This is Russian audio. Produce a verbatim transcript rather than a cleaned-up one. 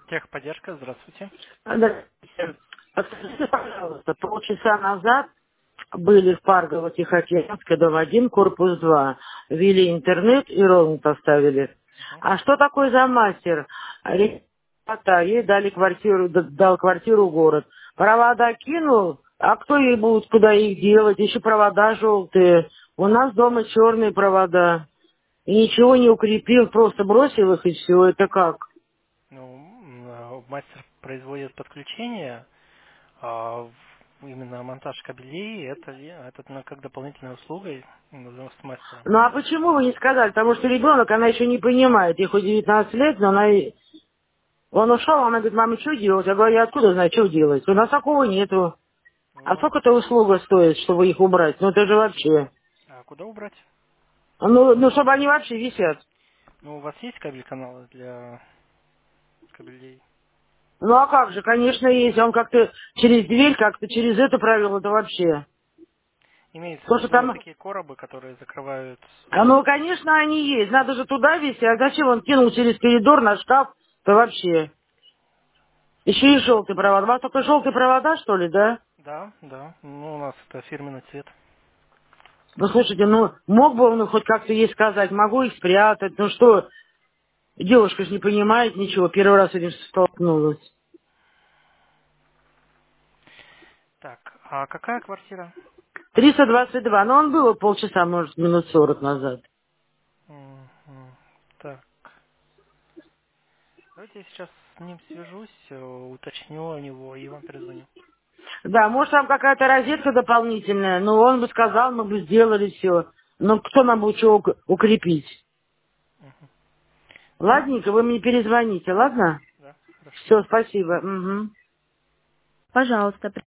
Техподдержка, здравствуйте. Да. Подскажите, пожалуйста, полчаса назад были в Паргово Тихоокеанске, дом один, корпус два. Ввели интернет и роуминг поставили. Мгм. А что такое за мастер? Ребята, ей дали квартиру, д- дал квартиру в город. Провода кинул, а кто ей будет, куда их делать? Еще провода желтые. У нас дома черные провода. И ничего не укрепил, просто бросил их и все. Это как? Ну, м, а, мастер производит подключение, а в- именно монтаж кабелей, это, ли- это ну, как дополнительная услуга и называется мастером. Ну а почему вы не сказали? Потому что ребенок, она еще не понимает. Ей хоть девятнадцать лет, но она... и- Он ушел, она говорит, мама, что делать? Я говорю, я откуда знаю, что делать? У нас такого нету. А Ну, сколько эта услуга стоит, чтобы их убрать? Ну это же вообще... а куда убрать? Ну, ну чтобы они вообще висят. Ну, у вас есть кабель-каналы для кабелей? Ну а как же, конечно, есть. Он как-то через дверь, как-то через это провел, это вообще. Имеется в Потому что виду там... такие коробы, которые закрывают... А ну, конечно, они есть. Надо же туда вести. А зачем он кинул через коридор на шкаф? То вообще. Еще и желтый провод. У вас только желтые провода, что ли, да? Да, да. Ну, у нас это фирменный цвет. Ну, слушайте, ну, мог бы он хоть как-то ей сказать, могу их спрятать, ну что, девушка же не понимает ничего, первый раз с этим столкнулась. Так, а какая квартира? триста двадцать два, ну он был полчаса, может, минут сорок назад. Мгм. Так. Давайте я сейчас с ним свяжусь, э, уточню у него и вам перезвоню. Да, может, там какая-то розетка дополнительная, ну, он бы сказал, мы бы сделали все. Но кто нам будет что ук- укрепить? Мгм. Ну, Ладненько, вы мне перезвоните, ладно? да, хорошо. Все, спасибо. Мгм. Пожалуйста,